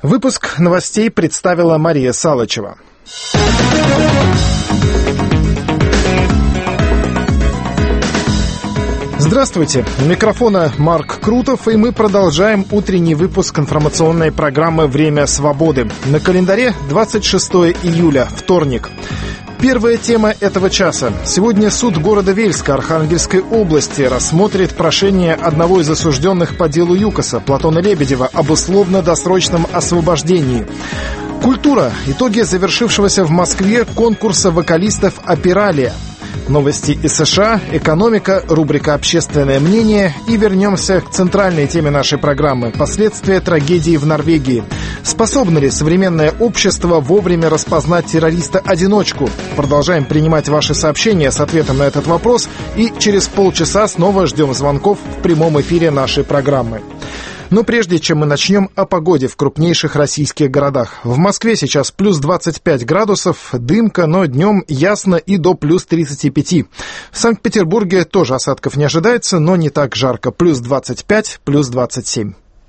Выпуск новостей представила Мария Салычева. Здравствуйте, у микрофона Марк Крутов, и мы продолжаем утренний выпуск информационной программы «Время свободы». На календаре 26 июля, вторник. Первая тема этого часа. Сегодня суд города Вельска Архангельской области рассмотрит прошение одного из осужденных по делу ЮКОСа, Платона Лебедева, об условно-досрочном освобождении. Культура. Итоги завершившегося в Москве конкурса вокалистов «Опиралия». Новости из США, экономика, рубрика «Общественное мнение» и вернемся к центральной теме нашей программы – последствия трагедии в Норвегии. Способно ли современное общество вовремя распознать террориста-одиночку? Продолжаем принимать ваши сообщения с ответом на этот вопрос и через полчаса снова ждем звонков в прямом эфире нашей программы. Но прежде чем мы начнем, о погоде в крупнейших российских городах. В Москве сейчас плюс 25 градусов, дымка, но днем ясно и до плюс 35. В Санкт-Петербурге тоже осадков не ожидается, но не так жарко. Плюс 25, плюс 27.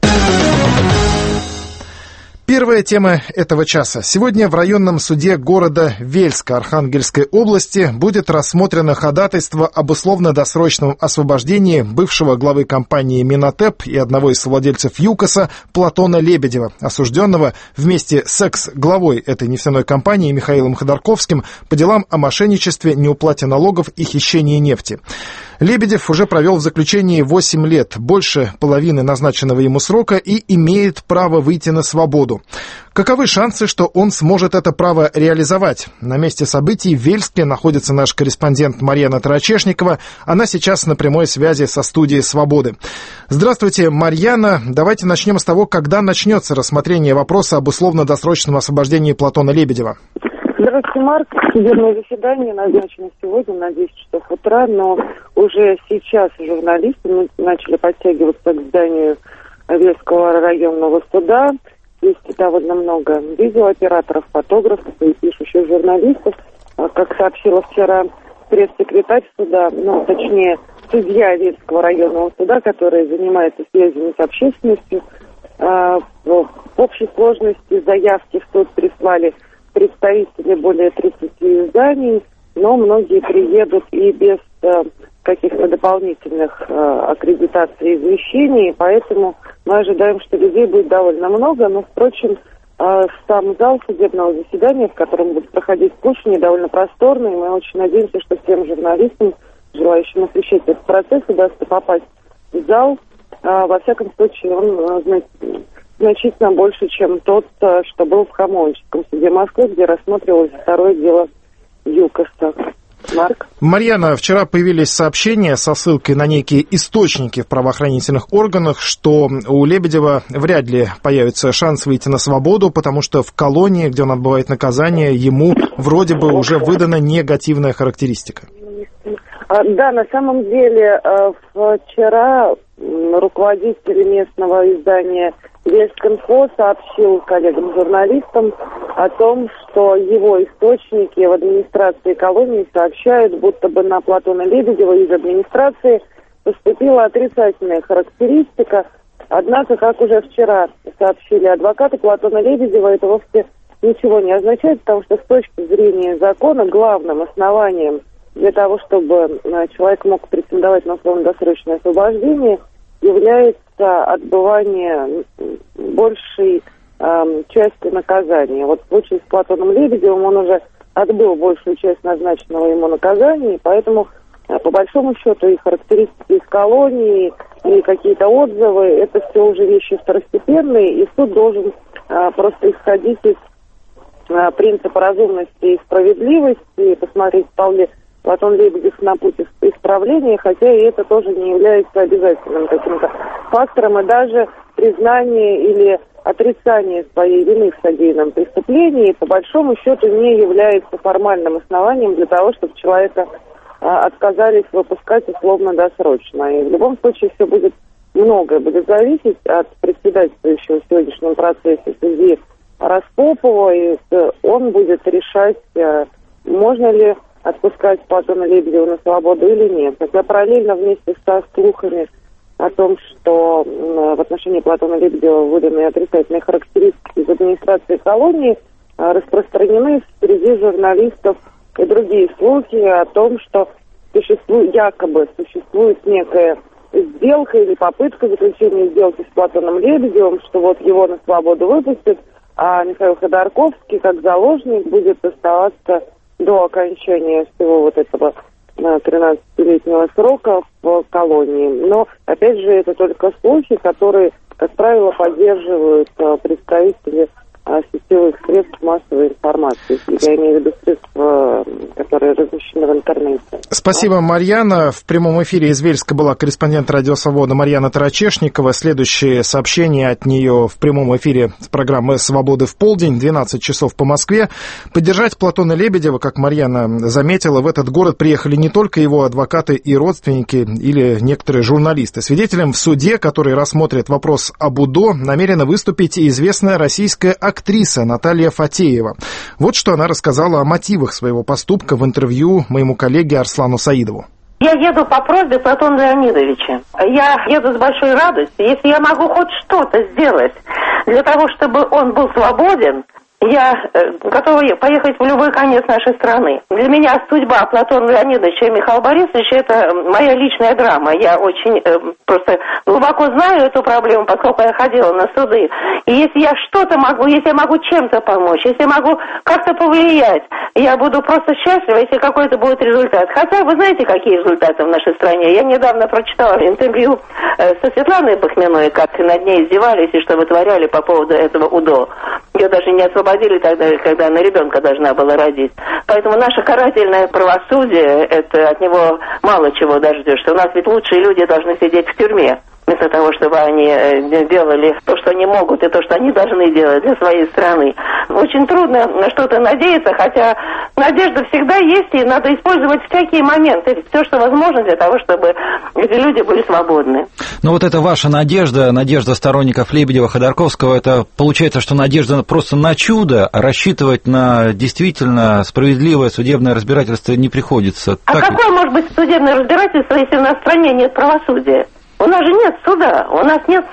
Первая тема этого часа. Сегодня в районном суде города Вельска Архангельской области будет рассмотрено ходатайство об условно-досрочном освобождении бывшего главы компании «Минотеп» и одного из владельцев ЮКОСа Платона Лебедева, осужденного вместе с экс-главой этой нефтяной компании Михаилом Ходорковским по делам о мошенничестве, неуплате налогов и хищении нефти. Лебедев уже провел в заключении 8 лет, больше половины назначенного ему срока, и имеет право выйти на свободу. Каковы шансы, что он сможет это право реализовать? На месте событий в Вельске находится наш корреспондент Марьяна Тарачешникова. Она сейчас на прямой связи со студией «Свободы». Здравствуйте, Марьяна. Давайте начнем с того, когда начнется рассмотрение вопроса об условно-досрочном освобождении Платона Лебедева. Здравствуйте, Марк. Судебное заседание назначено сегодня на 10 часов утра, но уже сейчас журналисты начали подтягиваться к зданию Вельского районного суда. Есть довольно много видеооператоров, фотографов и пишущих журналистов. Как сообщила вчера пресс-секретарь суда, точнее, судья Вельского районного суда, который занимается связями с общественностью, в общей сложности заявки в суд прислали представители более 30 изданий, но многие приедут и без каких-то дополнительных аккредитаций и извещений, поэтому мы ожидаем, что людей будет довольно много, но, впрочем, сам зал судебного заседания, в котором будет проходить слушание, довольно просторный, и мы очень надеемся, что всем журналистам, желающим освещать этот процесс, удастся попасть в зал. Во всяком случае, он значительно больше, чем тот, что был в Хамовническом суде Москвы, где рассматривалось второе дело ЮКОСа. Марк? Марьяна, вчера появились сообщения со ссылкой на некие источники в правоохранительных органах, что у Лебедева вряд ли появится шанс выйти на свободу, потому что в колонии, где он отбывает наказание, ему вроде бы уже выдана негативная характеристика. Да, на самом деле, вчера руководитель местного издания Вельскинфо сообщил коллегам-журналистам о том, что его источники в администрации колонии сообщают, будто бы на Платона Лебедева из администрации поступила отрицательная характеристика. Однако, как уже вчера сообщили адвокаты Платона Лебедева, это вовсе ничего не означает, потому что с точки зрения закона главным основанием для того, чтобы человек мог претендовать на условно-досрочное освобождение, является отбывание большей части наказания. Вот в случае с Платоном Лебедевым он уже отбыл большую часть назначенного ему наказания, и поэтому, по большому счету, и характеристики из колонии, и какие-то отзывы, это все уже вещи второстепенные, и суд должен просто исходить из принципа разумности и справедливости, и посмотреть, стал ли Платон Лебедев на пути исправления, хотя и это тоже не является обязательным каким-то фактором, и даже признание или отрицание своей вины в содеянном преступлении, по большому счету, не является формальным основанием для того, чтобы человека отказались выпускать условно-досрочно. И в любом случае все будет, многое будет зависеть от председательствующего в сегодняшнем процессе судьи Распопова, и он будет решать, можно ли отпускать Платона Лебедева на свободу или нет. Хотя параллельно вместе со слухами о том, что в отношении Платона Лебедева выданы отрицательные характеристики из администрации колонии распространены среди журналистов и другие слухи о том, что якобы существует некая сделка или попытка заключения сделки с Платоном Лебедевым, что вот его на свободу выпустят, а Михаил Ходорковский как заложник будет оставаться до окончания всего вот этого 13-летнего срока в колонии. Но, опять же, это только слухи, которые, как правило, поддерживают представители сетевых средств массовой информации. Я имею в виду средства, которые размещены в интернете. Спасибо, Марьяна. В прямом эфире из Вельска была корреспондент «Радио Свобода» Марьяна Тарачешникова. Следующее сообщение от нее в прямом эфире программы «Свободы в полдень», 12 часов по Москве. Поддержать Платона Лебедева, как Марьяна заметила, в этот город приехали не только его адвокаты и родственники или некоторые журналисты. Свидетелем в суде, который рассмотрит вопрос об УДО, намерена выступить и известная российская актриса Наталья Фатеева. Вот что она рассказала о мотивах своего поступка в интервью моему коллеге Арслану Саидову. Я еду по просьбе Платона Леонидовича. Я еду с большой радостью. Если я могу хоть что-то сделать для того, чтобы он был свободен, я готова поехать в любой конец нашей страны. Для меня судьба Платона Леонидовича и Михаила Борисовича – это моя личная драма. Я очень просто глубоко знаю эту проблему, поскольку я ходила на суды. И если я что-то могу, если я могу чем-то помочь, если я могу как-то повлиять, я буду просто счастлива, если какой-то будет результат. Хотя вы знаете, какие результаты в нашей стране. Я недавно прочитала интервью со Светланой Бахминой, как над ней издевались и что вытворяли по поводу этого УДО. Ее даже не освободили тогда, когда она ребенка должна была родить. Поэтому наше карательное правосудие, это от него мало чего дождешься. У нас ведь лучшие люди должны сидеть в тюрьме, вместо того, чтобы они делали то, что они могут, и то, что они должны делать для своей страны. Очень трудно на что-то надеяться, хотя надежда всегда есть, и надо использовать всякие моменты, все, что возможно для того, чтобы эти люди были свободны. Но вот это ваша надежда, надежда сторонников Лебедева, Ходорковского, это получается, что надежда просто на чудо, а рассчитывать на действительно справедливое судебное разбирательство не приходится. А какое может быть судебное разбирательство, если у нас в стране нет правосудия? У нас же нет суда, у нас нет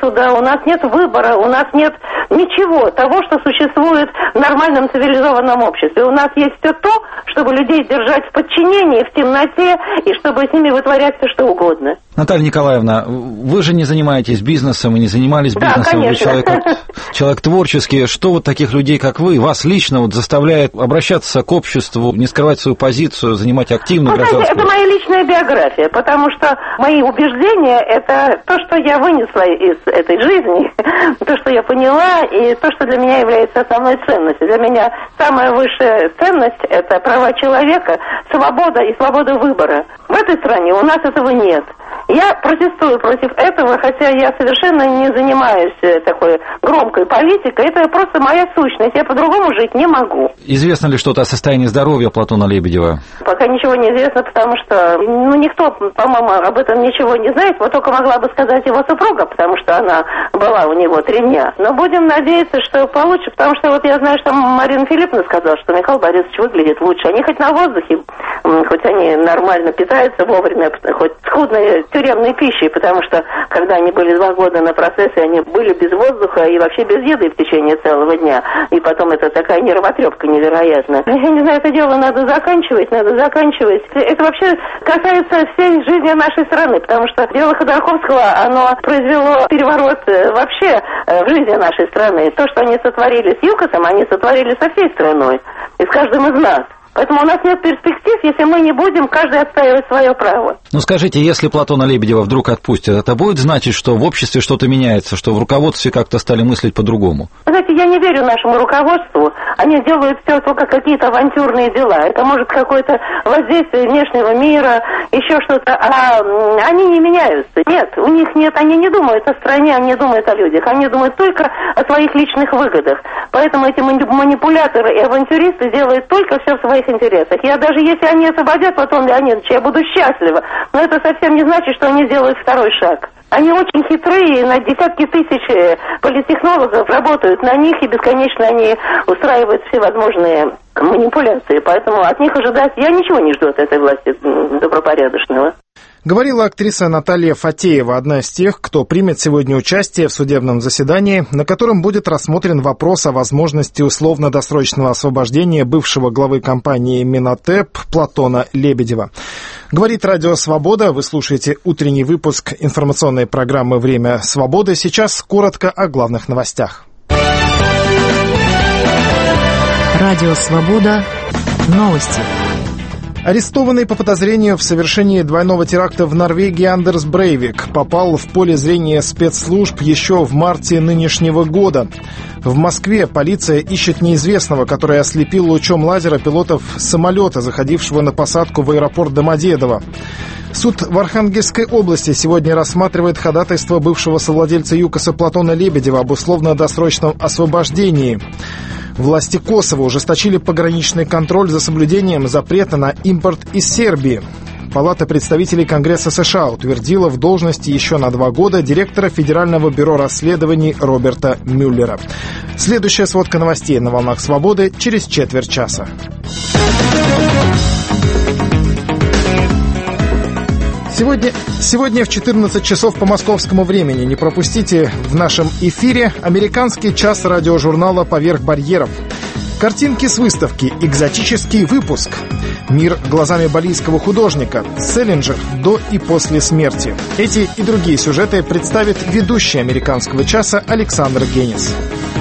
выбора, у нас нет ничего того, что существует в нормальном цивилизованном обществе. У нас есть все то, чтобы людей держать в подчинении, в темноте, и чтобы с ними вытворять все что угодно. Наталья Николаевна, вы же не занимаетесь бизнесом и не занимались бизнесом. Да, вы человек творческий. Что вот таких людей, как вы, вас лично вот заставляет обращаться к обществу, не скрывать свою позицию, занимать активную гражданскую... Это моя личная биография, потому что мои убеждения – это то, что я вынесла из этой жизни, то, что я поняла, и то, что для меня является основной ценностью. Для меня самая высшая ценность – это права человека, свобода и свобода выбора. В этой стране у нас этого нет. Я протестую против этого, хотя я совершенно не занимаюсь такой громкой политикой. Это просто моя сущность. Я по-другому жить не могу. Известно ли что-то о состоянии здоровья Платона Лебедева? Пока ничего не известно, потому что никто, по-моему, об этом ничего не знает. Вот только могла бы сказать его супруга, потому что она была у него 3 дня. Но будем надеяться, что получше, потому что вот я знаю, что Марина Филипповна сказала, что Михаил Борисович выглядит лучше. Они хоть на воздухе, хоть они нормально питаются вовремя, хоть скудной тюремной пищей, потому что когда они были 2 года на процессе, они были без воздуха и вообще без еды в течение целого дня. И потом это такая нервотрепка невероятная. Я не знаю, это дело надо заканчивать. Это вообще касается всей жизни нашей страны, потому что дело Ходорковского, оно произвело переворот вообще в жизни нашей страны. То, что они сотворили с ЮКОСом, они сотворили со всей страной и с каждым из нас. Поэтому у нас нет перспектив, если мы не будем каждый отстаивать свое право. Ну скажите, если Платона Лебедева вдруг отпустят, это будет значить, что в обществе что-то меняется, что в руководстве как-то стали мыслить по-другому? Знаете, я не верю нашему руководству. Они делают все только какие-то авантюрные дела. Это может какое-то воздействие внешнего мира, еще что-то. А они не меняются. Нет, у них нет, они не думают о стране, они не думают о людях. Они думают только о своих личных выгодах. Поэтому эти манипуляторы и авантюристы делают только все в своих интересах. Я даже если они освободят Платона Леонидовича, я буду счастлива. Но это совсем не значит, что они сделают второй шаг. Они очень хитрые, на десятки тысяч политтехнологов работают на них, и бесконечно они устраивают всевозможные манипуляции. Поэтому от них ожидать... Я ничего не жду от этой власти добропорядочного. Говорила актриса Наталья Фатеева, одна из тех, кто примет сегодня участие в судебном заседании, на котором будет рассмотрен вопрос о возможности условно-досрочного освобождения бывшего главы компании «Минотеп» Платона Лебедева. Говорит Радио Свобода. Вы слушаете утренний выпуск информационной программы «Время свободы». Сейчас коротко о главных новостях. Радио Свобода. Новости. Арестованный по подозрению в совершении двойного теракта в Норвегии Андерс Брейвик попал в поле зрения спецслужб еще в марте нынешнего года. В Москве полиция ищет неизвестного, который ослепил лучом лазера пилотов самолета, заходившего на посадку в аэропорт Домодедово. Суд в Архангельской области сегодня рассматривает ходатайство бывшего совладельца ЮКОСа Платона Лебедева об условно-досрочном освобождении. Власти Косово ужесточили пограничный контроль за соблюдением запрета на импорт из Сербии. Палата представителей Конгресса США утвердила в должности еще на 2 года директора Федерального бюро расследований Роберта Мюллера. Следующая сводка новостей на «Волнах Свободы» через четверть часа. Сегодня в 14 часов по московскому времени, не пропустите в нашем эфире американский час радиожурнала «Поверх барьеров». Картинки с выставки, экзотический выпуск. Мир глазами балийского художника. Селлинджер до и после смерти. Эти и другие сюжеты представит ведущий американского часа Александр Генис.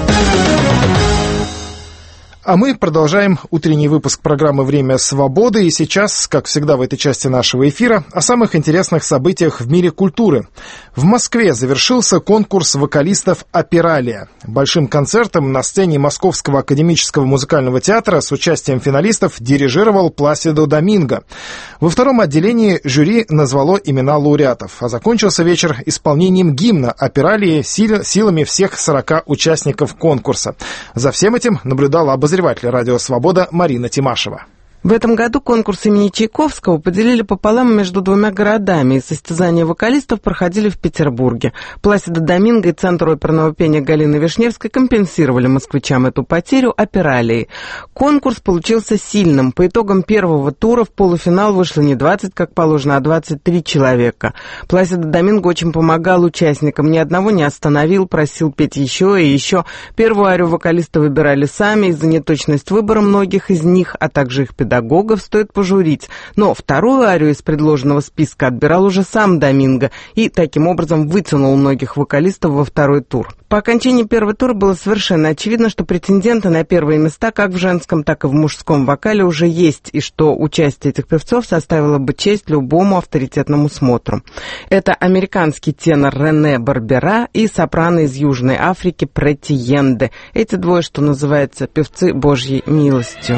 А мы продолжаем утренний выпуск программы «Время свободы». И сейчас, как всегда в этой части нашего эфира, о самых интересных событиях в мире культуры. В Москве завершился конкурс вокалистов «Опералия». Большим концертом на сцене Московского академического музыкального театра с участием финалистов дирижировал Пласидо Доминго. Во втором отделении жюри назвало имена лауреатов, а закончился вечер исполнением гимна «Опералии» силами всех 40 участников конкурса. За всем этим наблюдала обозреватель «Радио Свобода» Марина Тимашева. В этом году конкурс имени Чайковского поделили пополам между 2 городами, и состязания вокалистов проходили в Петербурге. Пласидо Доминго и Центр оперного пения Галины Вишневской компенсировали москвичам эту потерю опералией. Конкурс получился сильным. По итогам первого тура в полуфинал вышло не 20, как положено, а 23 человека. Пласидо Доминго очень помогал участникам, ни одного не остановил, просил петь еще и еще. Первую арию вокалисты выбирали сами, из-за неточности выбора многих из них, а также их педагогов стоит пожурить. Но вторую арию из предложенного списка отбирал уже сам Доминго и таким образом вытянул многих вокалистов во второй тур. По окончании первого тура было совершенно очевидно, что претенденты на первые места как в женском, так и в мужском вокале уже есть, и что участие этих певцов составило бы честь любому авторитетному смотру. Это американский тенор Рене Барбера и сопрано из Южной Африки Претти Йенде. Эти двое, что называется, певцы Божьей милостью.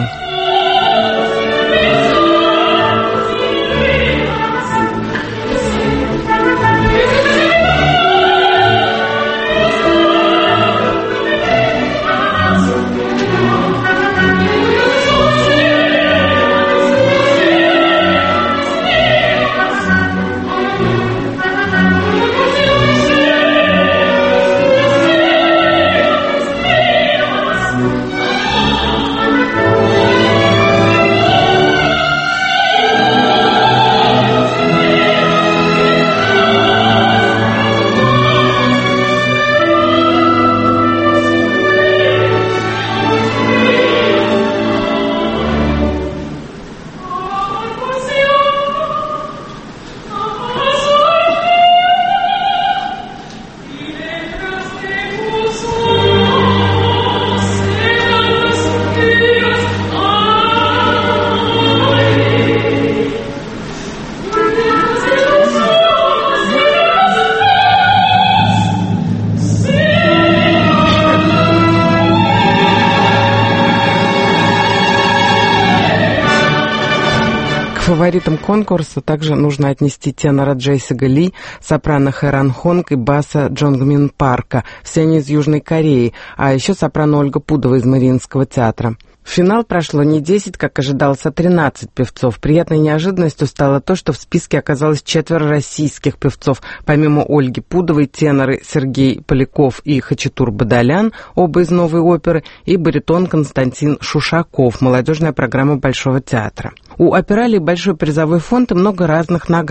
Фаворитом конкурса также нужно отнести тенора Джейсига Ли, сопрано Хэран Хонг и баса Джонгмин Парка, все они из Южной Кореи, а еще сопрано Ольга Пудова из Мариинского театра. В финал прошло не 10, как ожидалось, а 13 певцов. Приятной неожиданностью стало то, что в списке оказалось 4 российских певцов. Помимо Ольги Пудовой, теноры Сергей Поляков и Хачатур Бадалян, оба из Новой оперы, и баритон Константин Шушаков, молодежная программа Большого театра. У опералии большой призовой фонд и много разных наград.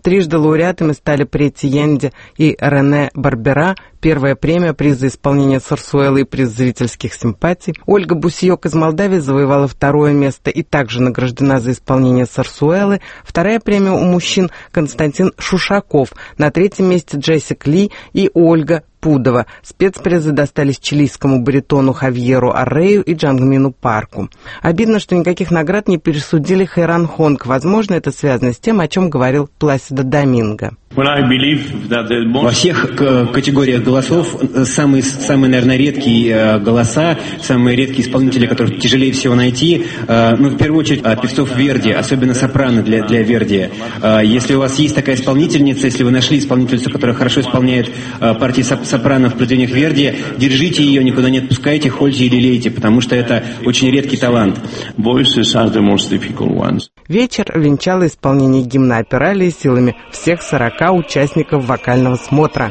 Трижды лауреатами стали Претти Янди и Рене Барбера, первая премия, приз за исполнение сарсуэлы и приз зрительских симпатий. Ольга Бусиёк из Молдавии завоевала второе место и также награждена за исполнение сарсуэлы. Вторая премия у мужчин Константин Шушаков. На третьем месте Джессик Ли и Ольга Пудова. Спецпризы достались чилийскому баритону Хавьеру Аррею и Джангмину Парку. Обидно, что никаких наград не присудили Хайран Хонг. Возможно, это связано с тем, о чем говорил Пласидо Доминго. Во всех категориях голосов самые, наверное, редкие голоса, самые редкие исполнители, которых тяжелее всего найти, в первую очередь певцов Верди, особенно сопрано для Верди. Если у вас есть такая исполнительница, если вы нашли исполнительницу, которая хорошо исполняет партии сопрано в произведениях Верди, держите ее, никуда не отпускайте, хольте и лелейте, потому что это очень редкий талант. Вечер венчало исполнение гимна Опералии силами всех 40 участников вокального смотра.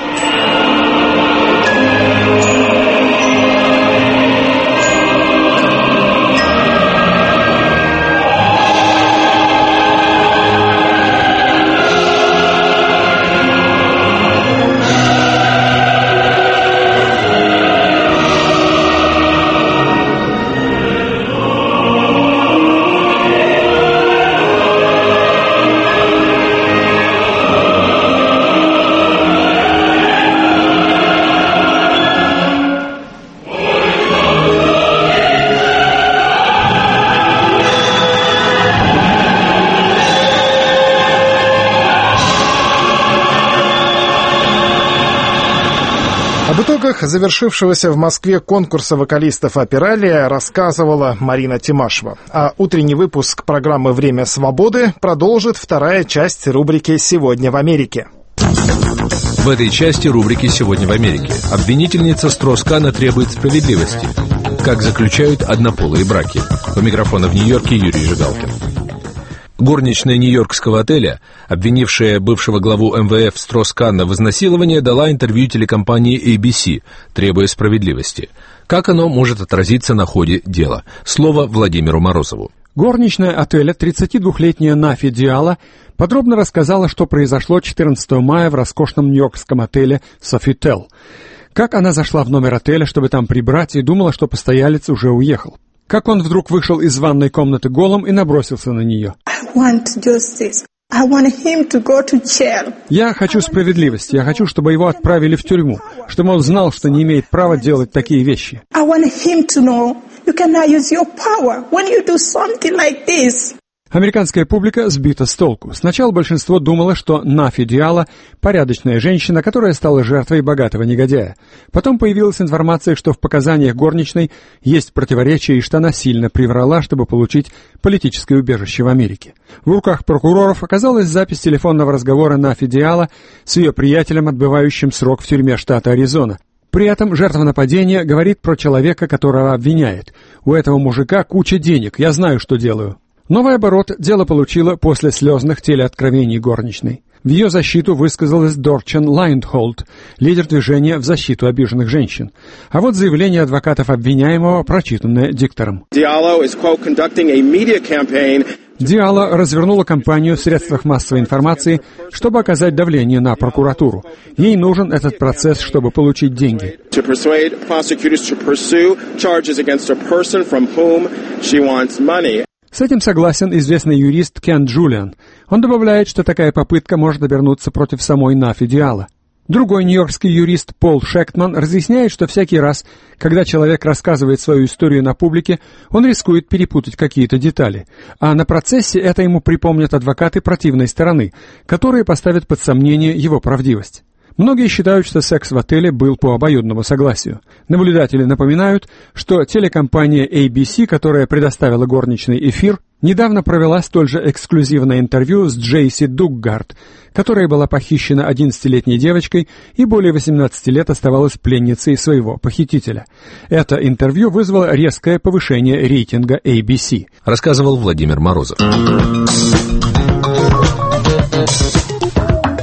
Об итогах завершившегося в Москве конкурса вокалистов «Опералия» рассказывала Марина Тимашева. А утренний выпуск программы «Время свободы» продолжит вторая часть рубрики «Сегодня в Америке». В этой части рубрики «Сегодня в Америке» обвинительница Строс-Канна требует справедливости. Как заключают однополые браки. У микрофона в Нью-Йорке Юрий Жигалкин. Горничная нью-йоркского отеля, обвинившая бывшего главу МВФ Строс-Канна в изнасиловании, дала интервью телекомпании ABC, требуя справедливости. Как оно может отразиться на ходе дела? Слово Владимиру Морозову. Горничная отеля, 32-летняя Нафи Диала, подробно рассказала, что произошло 14 мая в роскошном нью-йоркском отеле Sofitel. Как она зашла в номер отеля, чтобы там прибрать, и думала, что постоялец уже уехал. Как он вдруг вышел из ванной комнаты голым и набросился на нее. Я хочу справедливости, я хочу, чтобы его отправили в тюрьму, чтобы он знал, что не имеет права делать такие вещи. Американская публика сбита с толку. Сначала большинство думало, что Нафи Диала – порядочная женщина, которая стала жертвой богатого негодяя. Потом появилась информация, что в показаниях горничной есть противоречия и что она сильно приврала, чтобы получить политическое убежище в Америке. В руках прокуроров оказалась запись телефонного разговора Нафи Диала с ее приятелем, отбывающим срок в тюрьме штата Аризона. При этом жертва нападения говорит про человека, которого обвиняет. «У этого мужика куча денег, я знаю, что делаю». Новый оборот дело получило после слезных телеоткровений горничной. В ее защиту высказалась Дорчен Лайндхолд, лидер движения в защиту обиженных женщин. А вот заявление адвокатов обвиняемого, прочитанное диктором. Диала развернула кампанию в средствах массовой информации, чтобы оказать давление на прокуратуру. Ей нужен этот процесс, чтобы получить деньги. С этим согласен известный юрист Кен Джулиан. Он добавляет, что такая попытка может обернуться против самой Нафи Диала. Другой нью-йоркский юрист Пол Шектман разъясняет, что всякий раз, когда человек рассказывает свою историю на публике, он рискует перепутать какие-то детали. А на процессе это ему припомнят адвокаты противной стороны, которые поставят под сомнение его правдивость. Многие считают, что секс в отеле был по обоюдному согласию. Наблюдатели напоминают, что телекомпания ABC, которая предоставила горничный эфир, недавно провела столь же эксклюзивное интервью с Джейси Дуггард, которая была похищена 11-летней девочкой и более 18 лет оставалась пленницей своего похитителя. Это интервью вызвало резкое повышение рейтинга ABC. Рассказывал Владимир Морозов.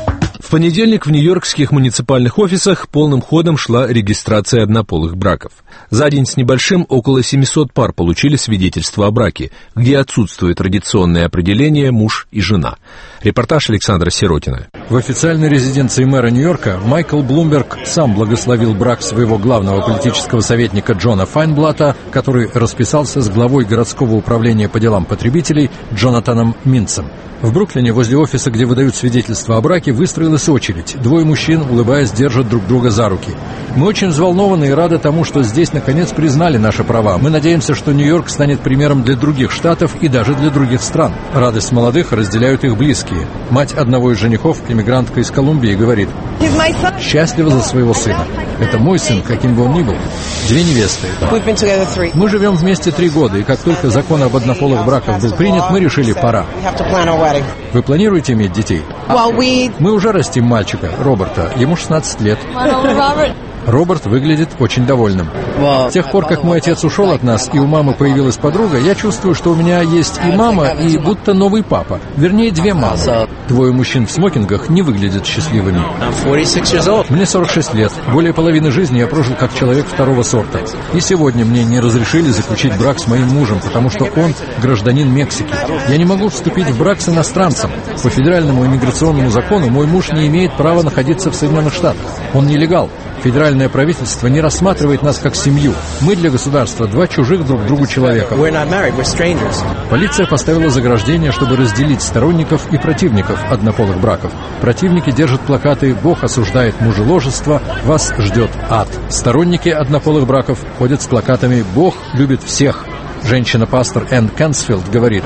В понедельник в нью-йоркских муниципальных офисах полным ходом шла регистрация однополых браков. За день с небольшим около 700 пар получили свидетельство о браке, где отсутствует традиционное определение «муж и жена». Репортаж Александра Сиротина. В официальной резиденции мэра Нью-Йорка Майкл Блумберг сам благословил брак своего главного политического советника Джона Файнблата, который расписался с главой городского управления по делам потребителей Джонатаном Минцем. В Бруклине, возле офиса, где выдают свидетельство о браке, выстроилась очередь. Двое мужчин, улыбаясь, держат друг друга за руки. Мы очень взволнованы и рады тому, что здесь, наконец, признали наши права. Мы надеемся, что Нью-Йорк станет примером для других штатов и даже для других стран. Радость молодых разделяют их близкие. Мать одного из женихов, иммигрантка из Колумбии, говорит: «Счастлива за своего сына. Это мой сын, каким бы он ни был». Две невесты. Мы живем вместе 3 года, и как только закон об однополых браках был принят, мы решили, пора. Вы планируете иметь детей? Мы уже растим мальчика, Роберта. Ему 16 лет. Роберт выглядит очень довольным. С тех пор, как мой отец ушел от нас, и у мамы появилась подруга, я чувствую, что у меня есть и мама, и будто новый папа. Вернее, 2 мамы. Двое мужчин в смокингах не выглядят счастливыми. Мне 46 лет. Более половины жизни я прожил как человек второго сорта. И сегодня мне не разрешили заключить брак с моим мужем, потому что он гражданин Мексики. Я не могу вступить в брак с иностранцем. По федеральному иммиграционному закону мой муж не имеет права находиться в Соединенных Штатах. Он нелегал. Федеральное правительство не рассматривает нас как семью. Мы для государства 2 чужих друг другу человека. Полиция поставила заграждение, чтобы разделить сторонников и противников однополых браков. Противники держат плакаты «Бог осуждает мужеложество, вас ждет ад». Сторонники однополых браков ходят с плакатами «Бог любит всех». Женщина-пастор Энн Кэнсфилд говорит: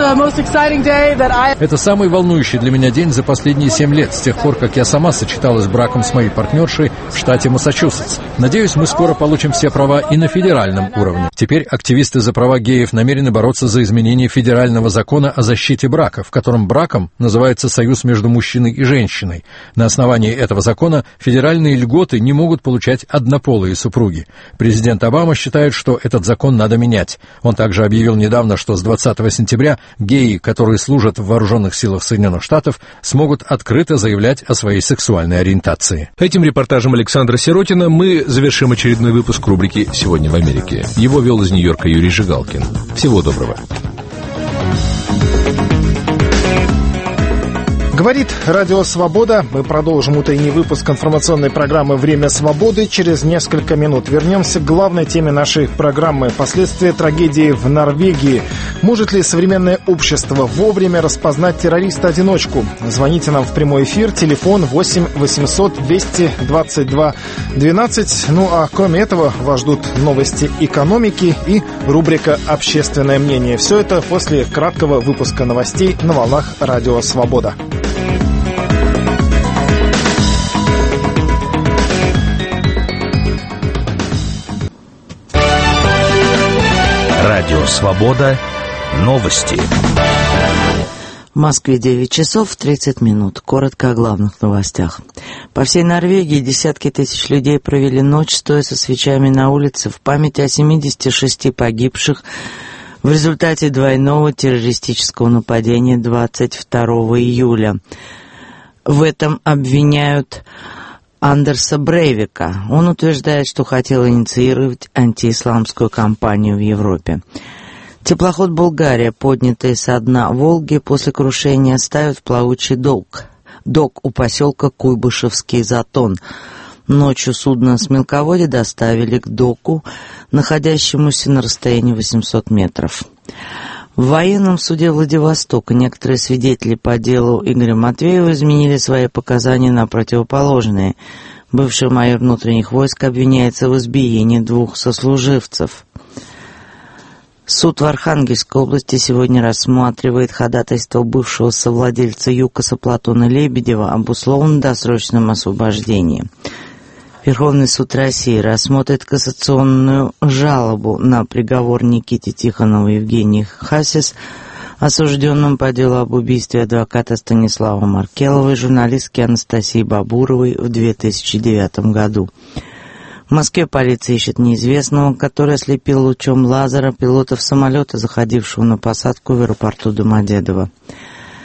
«Это самый волнующий для меня день за последние 7 лет, с тех пор, как я сама сочеталась браком с моей партнершей в штате Массачусетс. Надеюсь, мы скоро получим все права и на федеральном уровне». Теперь активисты за права геев намерены бороться за изменение федерального закона о защите брака, в котором браком называется союз между мужчиной и женщиной. На основании этого закона федеральные льготы не могут получать однополые супруги. Президент Обама считает, что этот закон надо менять. Он также объявил недавно, что с 20 сентября геи, которые служат в вооруженных силах Соединенных Штатов, смогут открыто заявлять о своей сексуальной ориентации. Этим репортажем Александра Сиротина мы завершим очередной выпуск рубрики «Сегодня в Америке». Его вел из Нью-Йорка Юрий Жигалкин. Всего доброго. Говорит Радио Свобода. Мы продолжим утренний выпуск информационной программы «Время свободы» через несколько минут. Вернемся к главной теме нашей программы. Последствия трагедии в Норвегии. Может ли современное общество вовремя распознать террориста-одиночку? Звоните нам в прямой эфир. Телефон 8 800 222 12. Ну а кроме этого вас ждут новости экономики и рубрика «Общественное мнение». Все это после краткого выпуска новостей на волнах Радио Свобода. Радио Свобода. Новости. В Москве 9 часов 30 минут. Коротко о главных новостях. По всей Норвегии десятки тысяч людей провели ночь, стоя со свечами на улице в память о 76 погибших в результате двойного террористического нападения 22 июля. В этом обвиняют Андерса Брейвика. Он утверждает, что хотел инициировать антиисламскую кампанию в Европе. Теплоход «Болгария», поднятый со дна Волги после крушения, ставит в плавучий док у поселка Куйбышевский затон. Ночью судно с мелководья доставили к доку, находящемуся на расстоянии 800 метров. В военном суде Владивостока некоторые свидетели по делу Игоря Матвеева изменили свои показания на противоположные. Бывший майор внутренних войск обвиняется в избиении 2 сослуживцев. Суд в Архангельской области сегодня рассматривает ходатайство бывшего совладельца ЮКОСа Платона Лебедева об условно-досрочном освобождении. Верховный суд России рассмотрит кассационную жалобу на приговор Никите Тихонову и Евгении Хасис, осужденным по делу об убийстве адвоката Станислава Маркелова и журналистки Анастасии Бабуровой в 2009 году. В Москве полиция ищет неизвестного, который ослепил лучом лазера пилота самолета, заходившего на посадку в аэропорту Домодедово.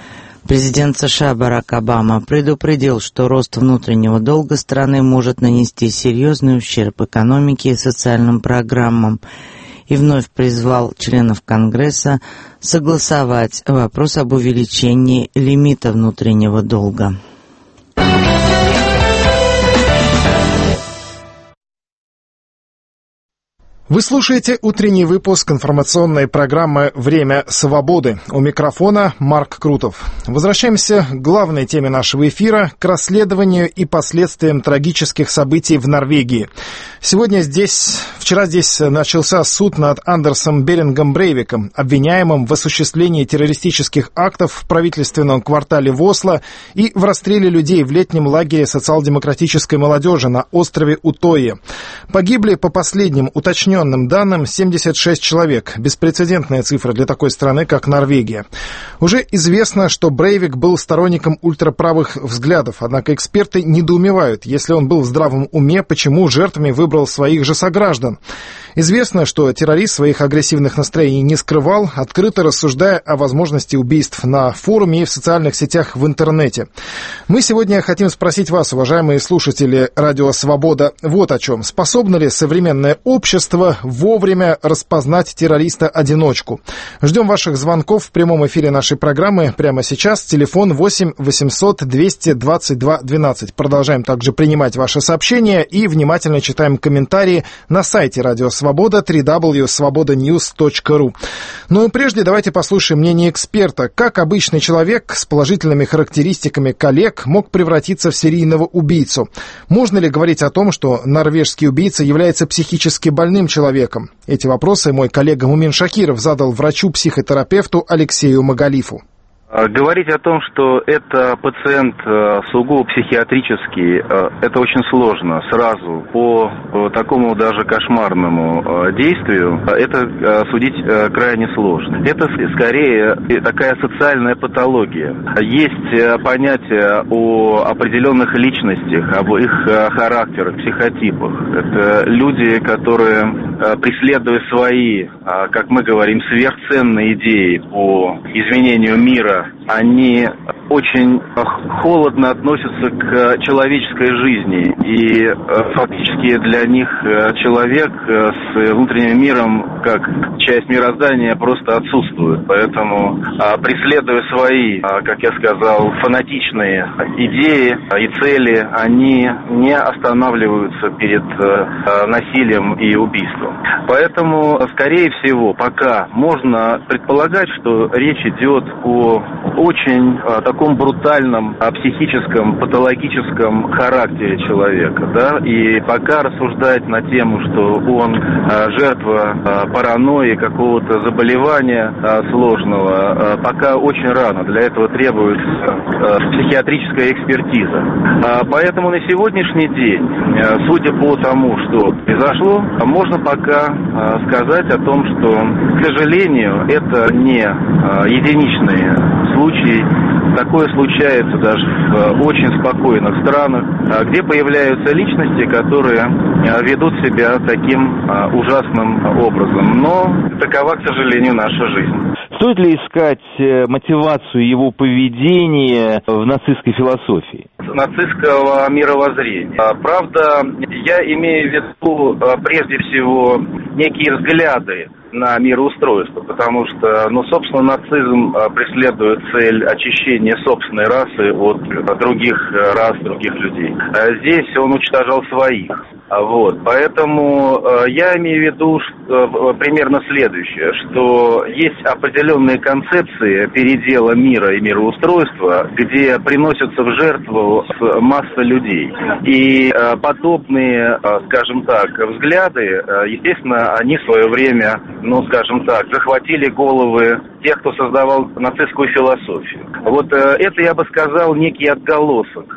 Президент США Барак Обама предупредил, что рост внутреннего долга страны может нанести серьезный ущерб экономике и социальным программам, и вновь призвал членов Конгресса согласовать вопрос об увеличении лимита внутреннего долга. Вы слушаете утренний выпуск информационной программы «Время свободы». У микрофона Марк Крутов. Возвращаемся к главной теме нашего эфира, к расследованию и последствиям трагических событий в Норвегии. Вчера здесь начался суд над Андерсом Берингом Брейвиком, обвиняемым в осуществлении террористических актов в правительственном квартале в Осло и в расстреле людей в летнем лагере социал-демократической молодежи на острове Утойе. Погибли, по последним уточненным данным, 76 человек. Беспрецедентная цифра для такой страны, как Норвегия. Уже известно, что Брейвик был сторонником ультраправых взглядов, однако эксперты недоумевают, если он был в здравом уме, почему жертвами выбрал своих же сограждан. Известно, что террорист своих агрессивных настроений не скрывал, открыто рассуждая о возможности убийств на форуме и в социальных сетях в интернете. Мы сегодня хотим спросить вас, уважаемые слушатели Радио Свобода, вот о чем. Способно ли современное общество вовремя распознать террориста-одиночку? Ждем ваших звонков в прямом эфире нашей программы прямо сейчас. Телефон 8 800 222 12. Продолжаем также принимать ваши сообщения и внимательно читаем комментарии на сайте Радио Свобода www.svobodanews.ru. Но и прежде давайте послушаем мнение эксперта. Как обычный человек с положительными характеристиками коллег мог превратиться в серийного убийцу? Можно ли говорить о том, что норвежский убийца является психически больным человеком? Эти вопросы мой коллега Мумин Шакиров задал врачу-психотерапевту Алексею Магалифу. Говорить о том, что это пациент сугубо психиатрический, это очень сложно сразу по такому даже кошмарному действию. Это судить крайне сложно. Это скорее такая социальная патология. Есть понятие о определенных личностях, об их характерах, психотипах. Это люди, которые, преследуя свои, как мы говорим, сверхценные идеи по изменению мира, они очень холодно относятся к человеческой жизни, и фактически для них человек с внутренним миром, как часть мироздания, просто отсутствует. Поэтому, преследуя свои, как я сказал, фанатичные идеи и цели, они не останавливаются перед насилием и убийством. Поэтому, скорее всего, пока можно предполагать, что речь идет о очень таком брутальном психическом, патологическом характере человека, да, и пока рассуждать на тему, что он жертва паранойи, какого-то заболевания сложного, пока очень рано. Для этого требуется психиатрическая экспертиза. Поэтому на сегодняшний день, судя по тому, что произошло, можно пока сказать о том, что, к сожалению, это не единичные случаи. Такое случается даже в очень спокойных странах, где появляются личности, которые ведут себя таким ужасным образом. Но такова, к сожалению, наша жизнь. Стоит ли искать мотивацию его поведения в нацистской философии? Нацистского мировоззрения. Правда, я имею в виду прежде всего некие взгляды на мироустройство, потому что, собственно, нацизм преследует цель очищения собственной расы от других рас, других людей. Здесь он уничтожал своих. Поэтому я имею в виду примерно следующее, что есть определенные концепции передела мира и мироустройства, где приносятся в жертву масса людей. И подобные, скажем так, взгляды, естественно, они в свое время, захватили головы тех, кто создавал нацистскую философию. Это, я бы сказал, некий отголосок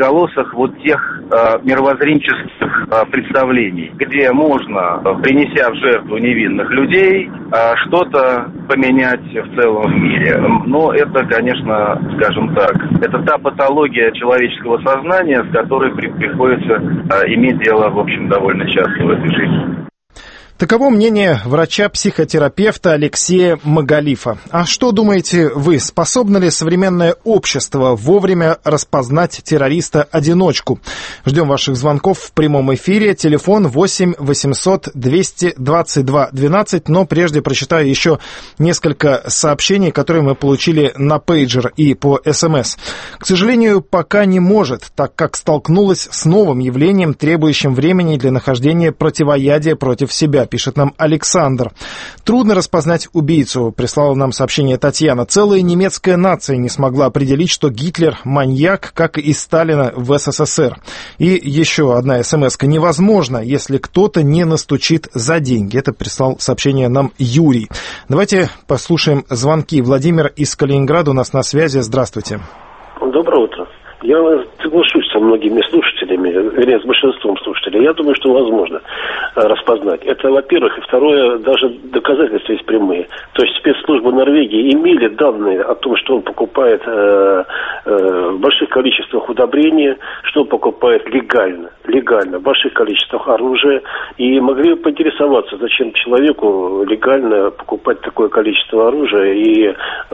тех мировоззренческих представлений, где можно, принеся в жертву невинных людей, что-то поменять в целом в мире. Но это, конечно, это та патология человеческого сознания, с которой приходится иметь дело, в общем, довольно часто в этой жизни. Таково мнение врача-психотерапевта Алексея Магалифа. А что думаете вы? Способно ли современное общество вовремя распознать террориста-одиночку? Ждем ваших звонков в прямом эфире. Телефон 8 800 222 12. Но прежде прочитаю еще несколько сообщений, которые мы получили на пейджер и по СМС. К сожалению, пока не может, так как столкнулась с новым явлением, требующим времени для нахождения противоядия против себя, пишет нам Александр. Трудно распознать убийцу, прислала нам сообщение Татьяна. Целая немецкая нация не смогла определить, что Гитлер маньяк, как и Сталина в СССР. И еще одна смс-ка. Невозможно, если кто-то не настучит за деньги. Это прислал сообщение нам Юрий. Давайте послушаем звонки. Владимир из Калининграда у нас на связи. Здравствуйте. Доброе утро. Я соглашусь со многими слушателями, вернее, с большинством слушателей. Я думаю, что возможно распознать. Это, во-первых. И второе, даже доказательства есть прямые. То есть спецслужбы Норвегии имели данные о том, что он покупает в больших количествах удобрения, что он покупает легально, в больших количествах оружия. И могли бы поинтересоваться, зачем человеку легально покупать такое количество оружия и,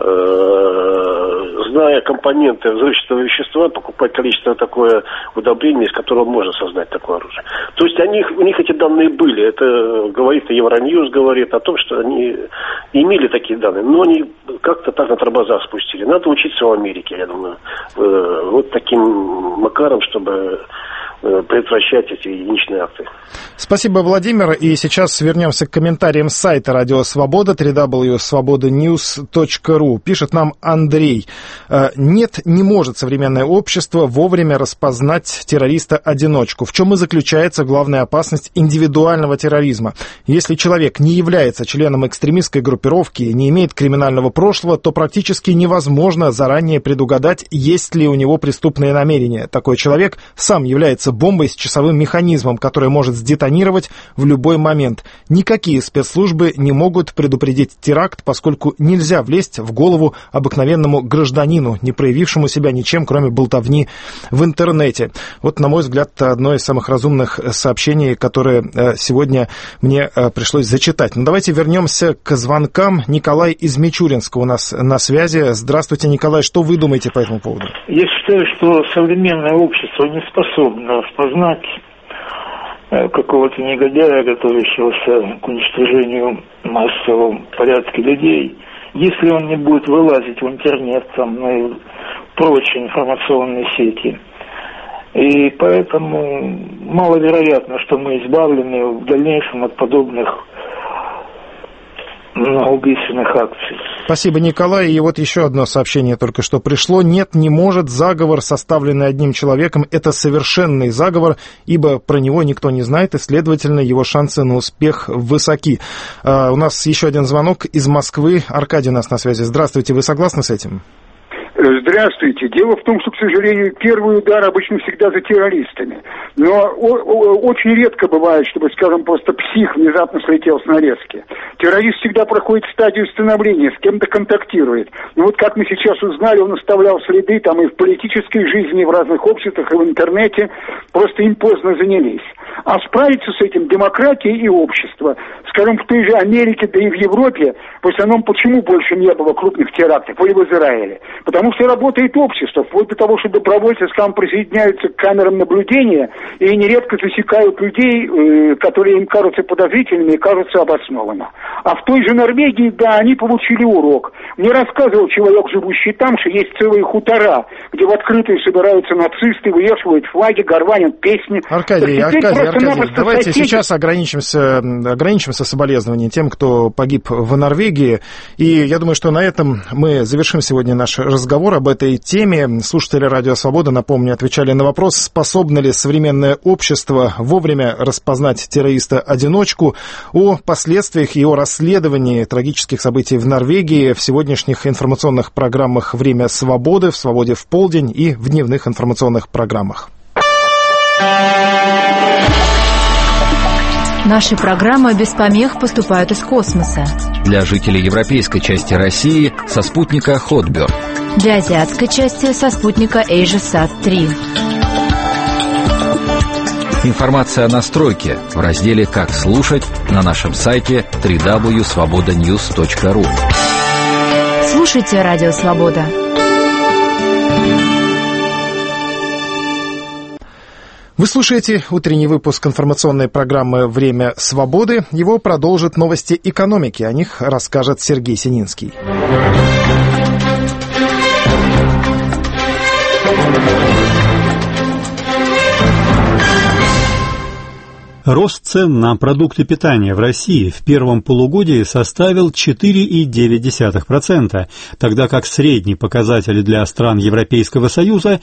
зная компоненты взрывчатого вещества, покупать количество такое удобрение, из которого можно создать такое оружие. То есть у них эти данные были. Это говорит и Евроньюз, говорит о том, что они имели такие данные, но они как-то так на тормозах спустили. Надо учиться в Америке, я думаю, вот таким макаром, чтобы предотвращать эти единичные акты. Спасибо, Владимир. И сейчас вернемся к комментариям с сайта Радио Свобода, www.svobodanews.ru. Пишет нам Андрей. Нет, не может современное общество вовремя распознать террориста-одиночку. В чем и заключается главная опасность индивидуального терроризма. Если человек не является членом экстремистской группировки и не имеет криминального прошлого, то практически невозможно заранее предугадать, есть ли у него преступные намерения. Такой человек сам является бомбой с часовым механизмом, которая может сдетонировать в любой момент. Никакие спецслужбы не могут предупредить теракт, поскольку нельзя влезть в голову обыкновенному гражданину, не проявившему себя ничем, кроме болтовни в интернете. Вот, на мой взгляд, одно из самых разумных сообщений, которое сегодня мне пришлось зачитать. Но давайте вернемся к звонкам. Николай из Мичуринска у нас на связи. Здравствуйте, Николай. Что вы думаете по этому поводу? Я считаю, что современное общество не способно распознать какого-то негодяя, готовящегося к уничтожению массового порядка людей, если он не будет вылазить в интернет, там, на прочие информационные сети. И поэтому маловероятно, что мы избавлены в дальнейшем от подобных многоубийственных акций. Спасибо, Николай. И вот еще одно сообщение только что пришло. Нет, не может. Заговор, составленный одним человеком, это совершенный заговор, ибо про него никто не знает, и, следовательно, его шансы на успех высоки. У нас еще один звонок из Москвы. Аркадий у нас на связи. Здравствуйте. Вы согласны с этим? Здравствуйте. Дело в том, что, к сожалению, первый удар обычно всегда за террористами. Но очень редко бывает, чтобы, скажем, просто псих внезапно слетел с нарезки. Террорист всегда проходит стадию становления, с кем-то контактирует. И вот как мы сейчас узнали, он оставлял следы там и в политической жизни, и в разных обществах, и в интернете. Просто им поздно занялись. А справиться с этим демократия и общество. Скажем, в той же Америке, да и в Европе, в основном почему больше не было крупных терактов, или в Израиле? Потому что работает общество, вплоть до того, что добровольцы, скажем, присоединяются к камерам наблюдения и нередко засекают людей, которые им кажутся подозрительными и кажутся обоснованно. А в той же Норвегии, да, они получили урок. Мне рассказывал человек, живущий там, что есть целые хутора, где в открытую собираются нацисты, вывешивают флаги, горланят песни. Аркадий, давайте сейчас ограничимся соболезнованием тем, кто погиб в Норвегии. И я думаю, что на этом мы завершим сегодня наш разговор об этой теме. Слушатели Радио Свобода, напомню, отвечали на вопрос, способно ли современное общество вовремя распознать террориста-одиночку. О последствиях и о расследовании трагических событий в Норвегии в сегодняшних информационных программах «Время свободы», в «Свободе в полдень» и в дневных информационных программах. Наши программы без помех поступают из космоса. Для жителей европейской части России со спутника Hotbird. Для азиатской части со спутника AsiaSat 3. Информация о настройке в разделе «Как слушать» на нашем сайте www.svobodanews.ru. Слушайте Радио Свобода. Вы слушаете утренний выпуск информационной программы «Время свободы». Его продолжат новости экономики. О них расскажет Сергей Сининский. Рост цен на продукты питания в России в первом полугодии составил 4,9%, тогда как средний показатель для стран Европейского Союза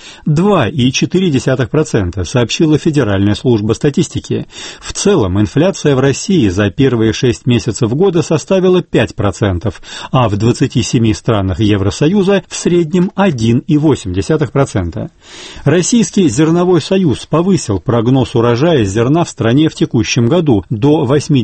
2,4%, сообщила Федеральная служба статистики. В целом инфляция в России за первые 6 месяцев года составила 5%, а в 27 странах Евросоюза в среднем 1,8%. Российский зерновой союз повысил прогноз урожая зерна в стране в текущем году до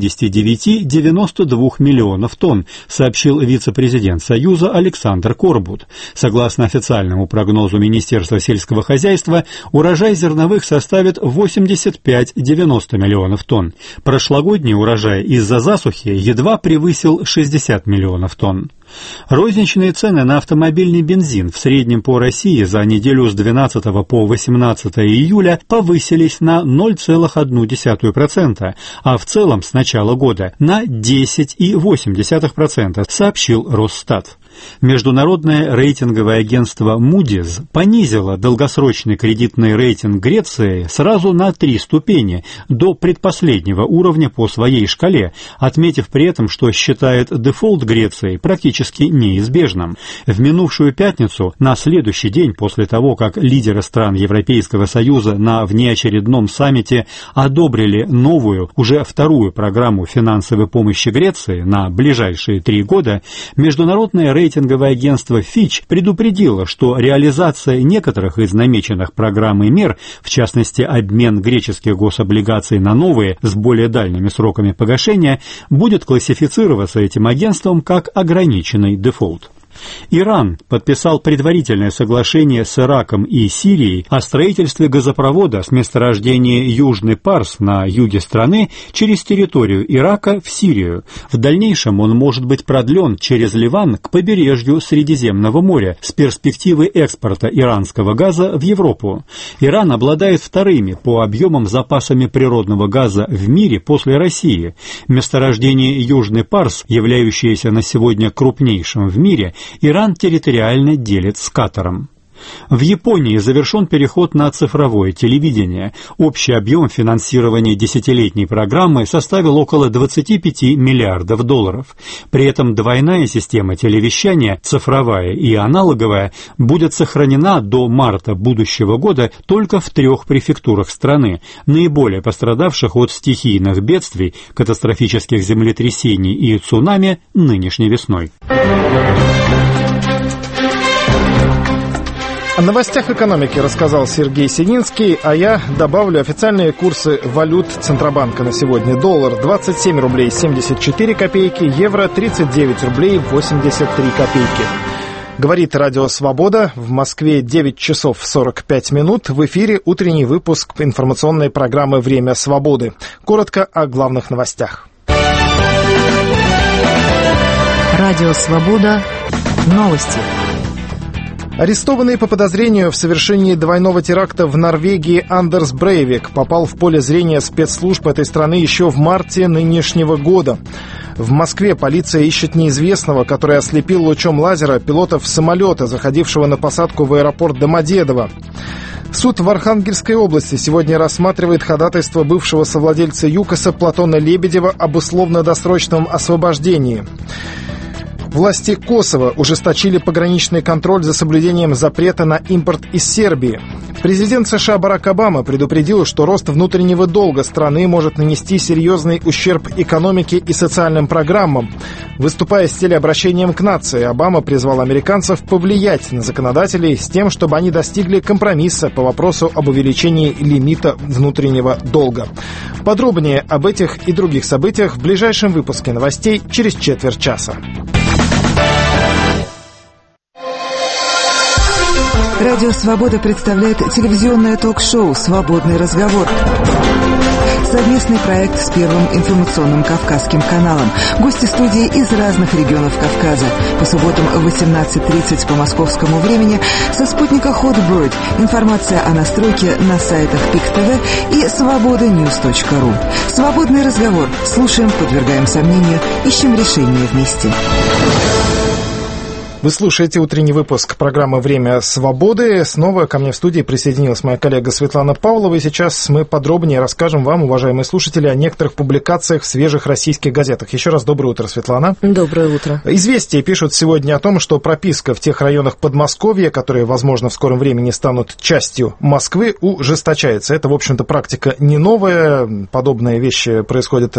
89-92 миллионов тонн, сообщил вице-президент Союза Александр Корбут. Согласно официальному прогнозу Министерства сельского хозяйства, урожай зерновых составит 85-90 миллионов тонн. Прошлогодний урожай из-за засухи едва превысил 60 миллионов тонн. Розничные цены на автомобильный бензин в среднем по России за неделю с 12 по 18 июля повысились на 0,1%, а в целом с начала года на 10,8%, сообщил Росстат. Международное рейтинговое агентство Moody's понизило долгосрочный кредитный рейтинг Греции сразу на 3 ступени, до предпоследнего уровня по своей шкале, отметив при этом, что считает дефолт Греции практически неизбежным. В минувшую пятницу, на следующий день после того, как лидеры стран Европейского Союза на внеочередном саммите одобрили новую, уже вторую программу финансовой помощи Греции на ближайшие 3 года, международное рейтинговое агентство Fitch предупредило, что реализация некоторых из намеченных программ и мер, в частности обмен греческих гособлигаций на новые с более дальними сроками погашения, будет классифицироваться этим агентством как ограниченный дефолт. Иран подписал предварительное соглашение с Ираком и Сирией о строительстве газопровода с месторождения Южный Парс на юге страны через территорию Ирака в Сирию. В дальнейшем он может быть продлен через Ливан к побережью Средиземного моря с перспективой экспорта иранского газа в Европу. Иран обладает вторыми по объемам запасами природного газа в мире после России. Месторождение Южный Парс, являющееся на сегодня крупнейшим в мире, Иран территориально делит с Катаром. В Японии завершен переход на цифровое телевидение. Общий объем финансирования десятилетней программы составил около 25 миллиардов долларов. При этом двойная система телевещания, цифровая и аналоговая, будет сохранена до марта будущего года только в 3 префектурах страны, наиболее пострадавших от стихийных бедствий, катастрофических землетрясений и цунами нынешней весной. О новостях экономики рассказал Сергей Сининский, а я добавлю официальные курсы валют Центробанка на сегодня. Доллар 27 рублей 74 копейки, евро 39 рублей 83 копейки. Говорит Радио Свобода. В Москве 9 часов 45 минут. В эфире утренний выпуск информационной программы «Время свободы». Коротко о главных новостях. Радио Свобода. Новости. Арестованный по подозрению в совершении двойного теракта в Норвегии Андерс Брейвик попал в поле зрения спецслужб этой страны еще в марте нынешнего года. В Москве полиция ищет неизвестного, который ослепил лучом лазера пилотов самолета, заходившего на посадку в аэропорт Домодедово. Суд в Архангельской области сегодня рассматривает ходатайство бывшего совладельца ЮКОСа Платона Лебедева об условно-досрочном освобождении. Власти Косово ужесточили пограничный контроль за соблюдением запрета на импорт из Сербии. Президент США Барак Обама предупредил, что рост внутреннего долга страны может нанести серьезный ущерб экономике и социальным программам. Выступая с телеобращением к нации, Обама призвал американцев повлиять на законодателей с тем, чтобы они достигли компромисса по вопросу об увеличении лимита внутреннего долга. Подробнее об этих и других событиях в ближайшем выпуске новостей через четверть часа. Радио «Свобода» представляет телевизионное ток-шоу «Свободный разговор». Совместный проект с Первым информационным Кавказским каналом. Гости студии из разных регионов Кавказа. По субботам в 18:30 по московскому времени со спутника Hotbird. Информация о настройке на сайтах PIK-TV и свободаnews.ru. Свободный разговор. Слушаем, подвергаем сомнению, ищем решение вместе. Вы слушаете утренний выпуск программы «Время свободы». Снова ко мне в студии присоединилась моя коллега Светлана Павлова. И сейчас мы подробнее расскажем вам, уважаемые слушатели, о некоторых публикациях в свежих российских газетах. Еще раз доброе утро, Светлана. Доброе утро. «Известия» пишут сегодня о том, что прописка в тех районах Подмосковья, которые, возможно, в скором времени станут частью Москвы, ужесточается. Это, в общем-то, практика не новая. Подобные вещи происходят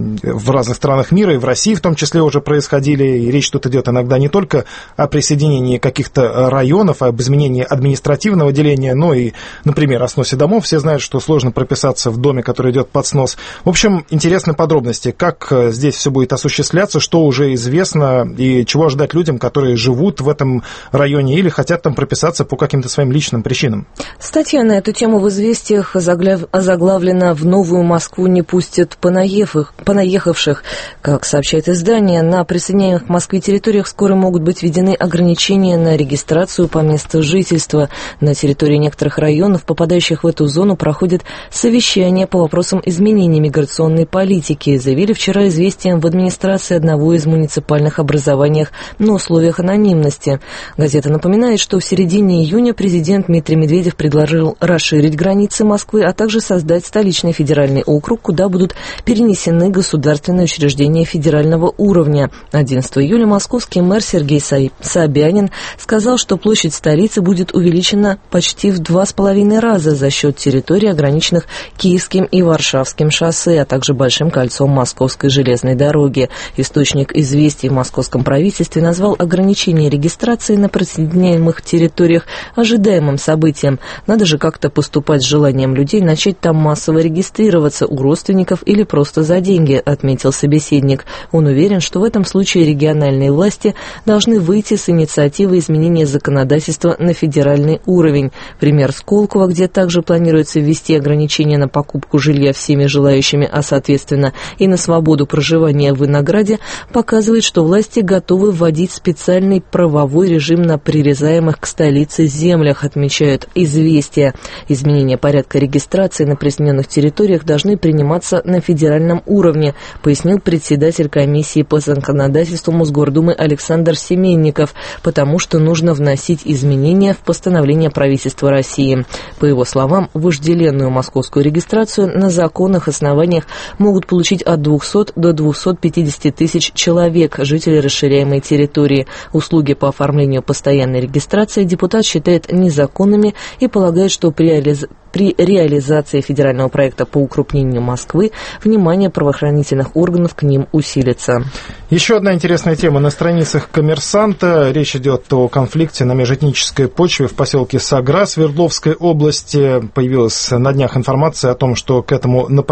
в разных странах мира, и в России в том числе уже происходили. И речь тут идет иногда не только о присоединении каких-то районов, об изменении административного деления, но и, например, о сносе домов. Все знают, что сложно прописаться в доме, который идет под снос. В общем, интересны подробности, как здесь все будет осуществляться, что уже известно и чего ожидать людям, которые живут в этом районе или хотят там прописаться по каким-то своим личным причинам. Статья на эту тему в «Известиях» озаглавлена «В Новую Москву не пустят понаехавших». Как сообщает издание, на присоединяемых к Москве территориях скоро могут быть введены ограничения на регистрацию по месту жительства. На территории некоторых районов, попадающих в эту зону, проходит совещание по вопросам изменения миграционной политики, заявили вчера «Известиям» в администрации одного из муниципальных образований на условиях анонимности. Газета напоминает, что в середине июня президент Дмитрий Медведев предложил расширить границы Москвы, а также создать столичный федеральный округ, куда будут перенесены государственные учреждения федерального уровня. 11 июля московский мэр Сергей Собянин сказал, что площадь столицы будет увеличена почти в 2,5 раза за счет территорий, ограниченных Киевским и Варшавским шоссе, а также Большим кольцом Московской железной дороги. Источник «Известий» в московском правительстве назвал ограничение регистрации на присоединяемых территориях ожидаемым событием. Надо же как-то поступать с желанием людей начать там массово регистрироваться у родственников или просто за деньги, отметил собеседник. Он уверен, что в этом случае региональные власти должны выйти с инициативой изменения законодательства на федеральный уровень. Пример Сколково, где также планируется ввести ограничения на покупку жилья всеми желающими, а соответственно и на свободу проживания в Винограде, показывает, что власти готовы вводить специальный правовой режим на прирезаемых к столице землях, отмечают «Известия». Изменения порядка регистрации на присоединенных территориях должны приниматься на федеральном уровне, пояснил председатель комиссии по законодательству Мосгордумы Александр Семенников, потому что нужно вносить изменения в постановление правительства России. По его словам, вожделенную московскую регистрацию на законных основаниях могут получить от 200 до 250 тысяч человек, жители расширяемой территории. Услуги по оформлению постоянной регистрации депутат считает незаконными и полагает, что при реализации федерального проекта по укрупнению Москвы внимание правоохранительных органов к ним усилится. Еще одна интересная тема. На страницах «Коммерсанта» речь идет о конфликте на межэтнической почве в поселке Сагра Свердловской области. Появилась на днях информация о том, что к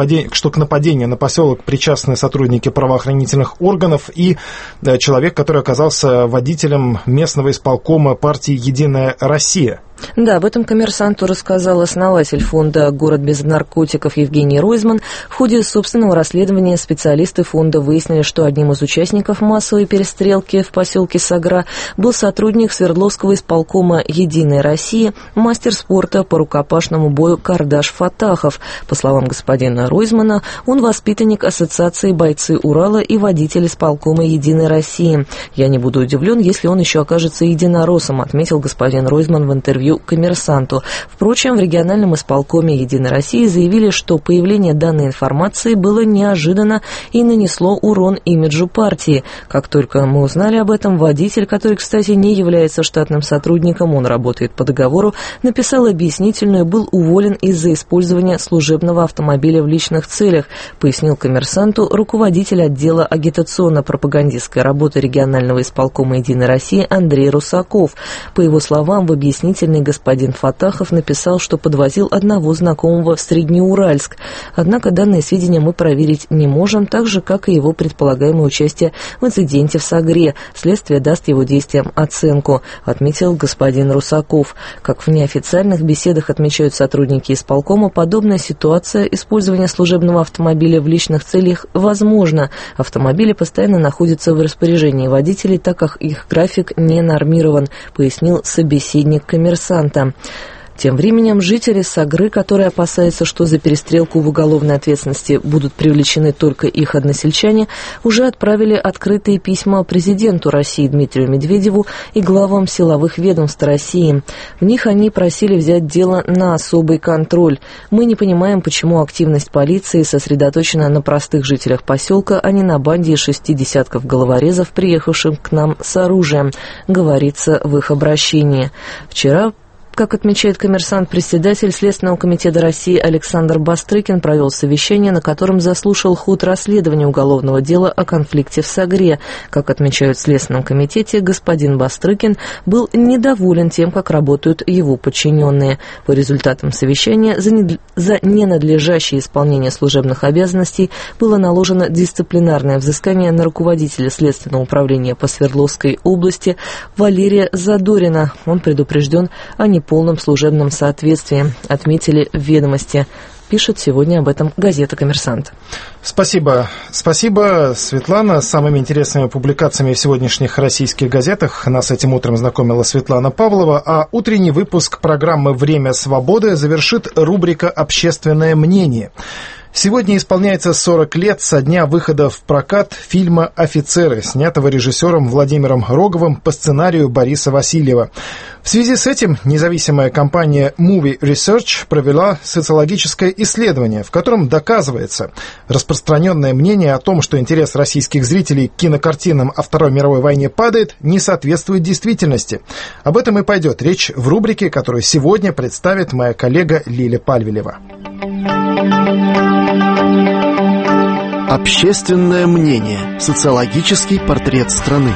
нападению на поселок причастны сотрудники правоохранительных органов и человек, который оказался водителем местного исполкома партии «Единая Россия». Да, об этом «Коммерсанту» рассказал основатель фонда «Город без наркотиков» Евгений Ройзман. В ходе собственного расследования специалисты фонда выяснили, что одним из участников массовой перестрелки в поселке Сагра был сотрудник Свердловского исполкома «Единой России», мастер спорта по рукопашному бою Кардаш Фатахов. По словам господина Ройзмана, он воспитанник Ассоциации «Бойцы Урала» и водитель исполкома «Единой России». «Я не буду удивлен, если он еще окажется единороссом», отметил господин Ройзман в интервью «Коммерсанту». Впрочем, в региональном исполкоме «Единой России» заявили, что появление данной информации было неожиданно и нанесло урон имиджу партии. Как только мы узнали об этом, водитель, который, кстати, не является штатным сотрудником, он работает по договору, написал объяснительную, был уволен из-за использования служебного автомобиля в личных целях, пояснил «Коммерсанту» руководитель отдела агитационно-пропагандистской работы регионального исполкома «Единой России» Андрей Русаков. По его словам, в объяснительной Украины господин Фатахов написал, что подвозил одного знакомого в Среднеуральск. Однако данные сведения мы проверить не можем, так же, как и его предполагаемое участие в инциденте в Сагре. Следствие даст его действиям оценку, отметил господин Русаков. Как в неофициальных беседах отмечают сотрудники исполкома, подобная ситуация использования служебного автомобиля в личных целях возможно. Автомобили постоянно находятся в распоряжении водителей, так как их график не нормирован, пояснил собеседник «Коммерсанта». Тем временем жители Сагры, которые опасаются, что за перестрелку в уголовной ответственности будут привлечены только их односельчане, уже отправили открытые письма президенту России Дмитрию Медведеву и главам силовых ведомств России. В них они просили взять дело на особый контроль. Мы не понимаем, почему активность полиции сосредоточена на простых жителях поселка, а не на банде из 6 десятков головорезов, приехавших к нам с оружием, говорится в их обращении. Вчера, как отмечает «Коммерсант», председатель Следственного комитета России Александр Бастрыкин провел совещание, на котором заслушал ход расследования уголовного дела о конфликте в Сагре. Как отмечают в Следственном комитете, господин Бастрыкин был недоволен тем, как работают его подчиненные. По результатам совещания за ненадлежащее исполнение служебных обязанностей было наложено дисциплинарное взыскание на руководителя Следственного управления по Свердловской области Валерия Задорина. Он предупрежден о неполном служебном соответствии, отметили в «Ведомости». Пишет сегодня об этом газета «Коммерсант». Спасибо, Светлана. С самыми интересными публикациями в сегодняшних российских газетах нас этим утром знакомила Светлана Павлова, а утренний выпуск программы «Время свободы» завершит рубрика «Общественное мнение». Сегодня исполняется 40 лет со дня выхода в прокат фильма «Офицеры», снятого режиссером Владимиром Роговым по сценарию Бориса Васильева. В связи с этим независимая компания Movie Research провела социологическое исследование, в котором доказывается, распространенное мнение о том, что интерес российских зрителей к кинокартинам о Второй мировой войне падает, не соответствует действительности. Об этом и пойдет речь в рубрике, которую сегодня представит моя коллега Лиля Пальвелева. Общественное мнение. Социологический портрет страны.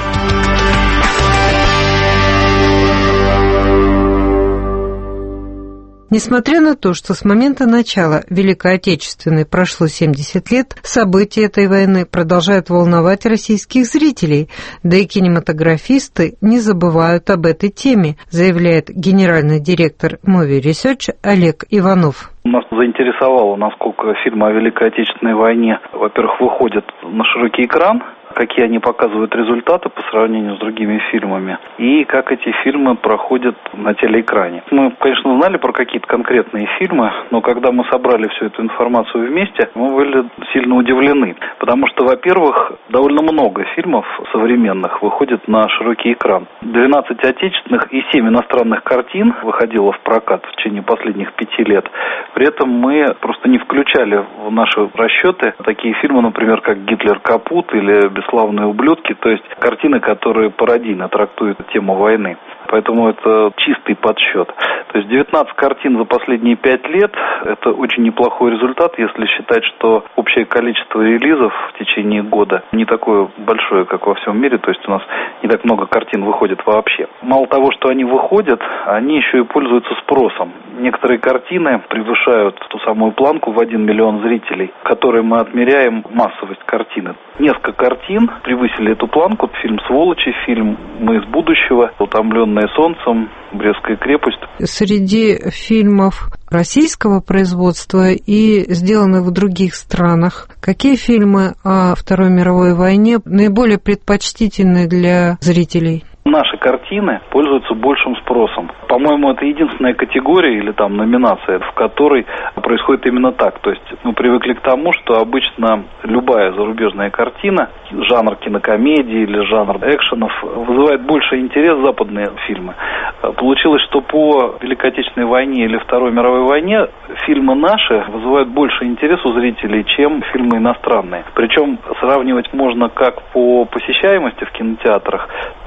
Несмотря на то, что с момента начала Великой Отечественной прошло 70 лет, события этой войны продолжают волновать российских зрителей, да и кинематографисты не забывают об этой теме, заявляет генеральный директор Movie Research Олег Иванов. Нас заинтересовало, насколько фильмы о Великой Отечественной войне, во-первых, выходят на широкий экран, какие они показывают результаты по сравнению с другими фильмами, и как эти фильмы проходят на телеэкране. Мы, конечно, знали про какие-то конкретные фильмы, но когда мы собрали всю эту информацию вместе, мы были сильно удивлены, потому что, во-первых, довольно много фильмов современных выходит на широкий экран. 12 отечественных и 7 иностранных картин выходило в прокат в течение последних 5 лет. При этом мы просто не включали в наши расчеты такие фильмы, например, как «Гитлер капут» или «Бесславные ублюдки», то есть картины, которые пародийно трактуют тему войны. Поэтому это чистый подсчет. То есть 19 картин за последние 5 лет – это очень неплохой результат, если считать, что общее количество релизов в течение года не такое большое, как во всем мире, то есть у нас не так много картин выходит вообще. Мало того, что они выходят, они еще и пользуются спросом. Некоторые картины превышают ту самую планку в 1 миллион зрителей, которой мы отмеряем массовость картины. Несколько картин превысили эту планку. Фильм «Сволочи», фильм «Мы из будущего», «Утомленные солнцем», «Брестская крепость». Среди фильмов российского производства и сделанных в других странах, какие фильмы о Второй мировой войне наиболее предпочтительны для зрителей? Наши картины пользуются большим спросом. По-моему, это единственная категория или там номинация, в которой происходит именно так. То есть мы привыкли к тому, что обычно любая зарубежная картина, жанр кинокомедии или жанр экшенов, вызывает больше интерес западные фильмы. Получилось, что по Великой Отечественной войне или Второй мировой войне фильмы наши вызывают больше интерес у зрителей, чем фильмы иностранные. Причем сравнивать можно как по посещаемости в кинотеатрах, так и по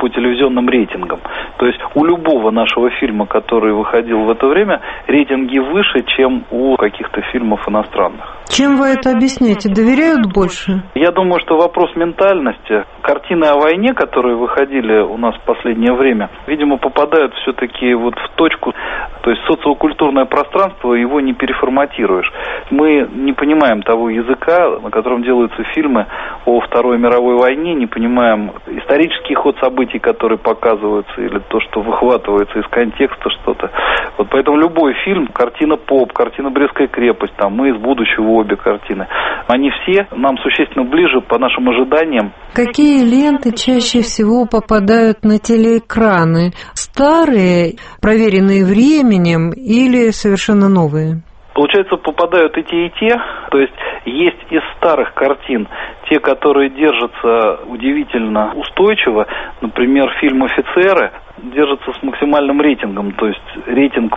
телевизионным рейтингам. То есть у любого нашего фильма, который выходил в это время, рейтинги выше, чем у каких-то фильмов иностранных. Чем вы это объясняете? Доверяют больше? Я думаю, что вопрос ментальности. Картины о войне, которые выходили у нас в последнее время, видимо, попадают все-таки вот в точку. То есть социокультурное пространство, его не переформатируешь. Мы не понимаем того языка, на котором делаются фильмы о Второй мировой войне, не понимаем исторический ход событий, которые показываются, или то, что выхватывается из контекста что-то. Вот поэтому любой фильм, картина «Поп», картина «Брестская крепость», там «Мы из будущего», обе картины, они все нам существенно ближе по нашим ожиданиям. Какие ленты чаще всего попадают на телеэкраны? Старые, проверенные временем, или совершенно новые? Получается, попадают и те. То есть из старых картин те, которые держатся удивительно устойчиво. Например, фильм «Офицеры» держится с максимальным рейтингом, то есть рейтинг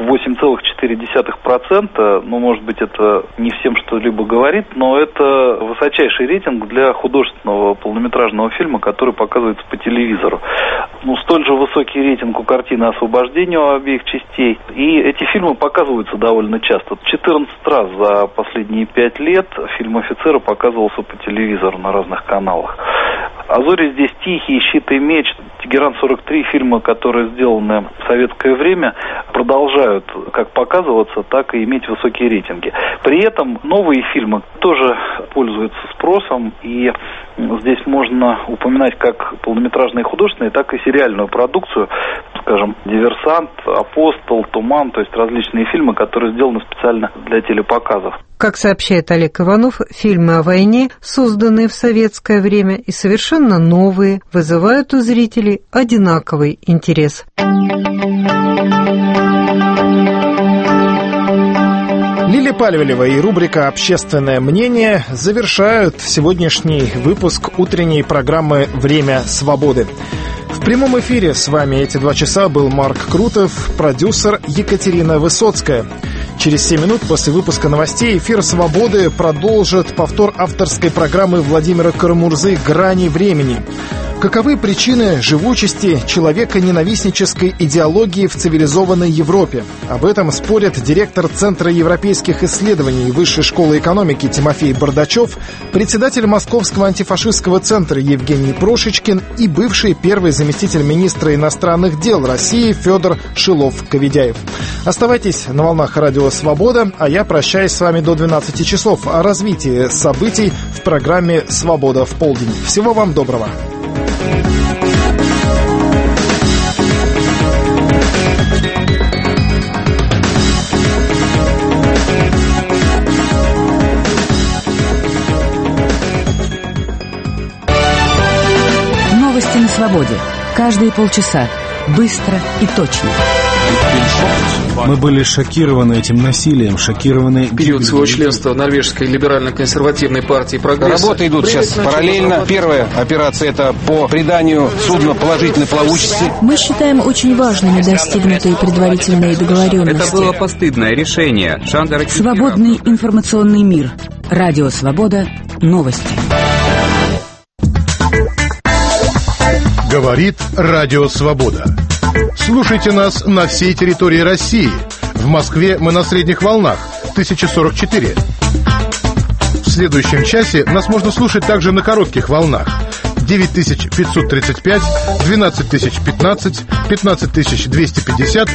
8,4%, ну, может быть, это не всем что-либо говорит, но это высочайший рейтинг для художественного полнометражного фильма, который показывается по телевизору. Ну, столь же высокий рейтинг у картины «Освобождение» у обеих частей, и эти фильмы показываются довольно часто. 14 раз за последние 5 лет фильм «Офицеры» показывался по телевизору на разных каналах. «А зори здесь тихие», «Щит и меч», «Тегеран-43», фильмы, которые сделаны в советское время, продолжают как показываться, так и иметь высокие рейтинги. При этом новые фильмы тоже пользуются спросом, и здесь можно упоминать как полнометражные и художественные, так и сериальную продукцию, скажем, «Диверсант», «Апостол», «Туман», то есть различные фильмы, которые сделаны специально для телепоказов. Как сообщает Олег Иванов, фильмы о войне, созданные в советское время и совершенно новые, вызывают у зрителей одинаковый интерес. Лилия Пальвелева и рубрика «Общественное мнение» завершают сегодняшний выпуск утренней программы «Время свободы». В прямом эфире с вами эти 2 часа был Марк Крутов, продюсер Екатерина Высоцкая. Через 7 минут после выпуска новостей эфир «Свободы» продолжит повтор авторской программы Владимира Карамурзы «Грани времени». Каковы причины живучести человека-ненавистнической идеологии в цивилизованной Европе? Об этом спорят директор Центра европейских исследований Высшей школы экономики Тимофей Бардачев, председатель Московского антифашистского центра Евгений Прошечкин и бывший первый заместитель министра иностранных дел России Федор Шилов-Коведяев. Оставайтесь на волнах радио «Свобода», а я прощаюсь с вами до 12 часов. О развитии событий в программе «Свобода в полдень». Всего вам доброго. Новости на свободе. Каждые полчаса. Быстро и точно. Мы были шокированы этим насилием, шокированы... В период своего членства в Норвежской либерально-консервативной партии «Прогресс». Работы идут сейчас параллельно. Первая операция – это по приданию судна положительной плавучести. Мы считаем очень важными достигнутые предварительные договоренности. Это было постыдное решение. Свободный информационный мир. Радио «Свобода». Новости. Говорит Радио Свобода. Слушайте нас на всей территории России. В Москве мы на средних волнах 1044. В следующем часе нас можно слушать также на коротких волнах 9535, 12015, 15250,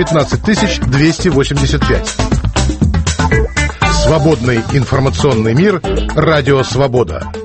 15285. Свободный информационный мир. Радио Свобода.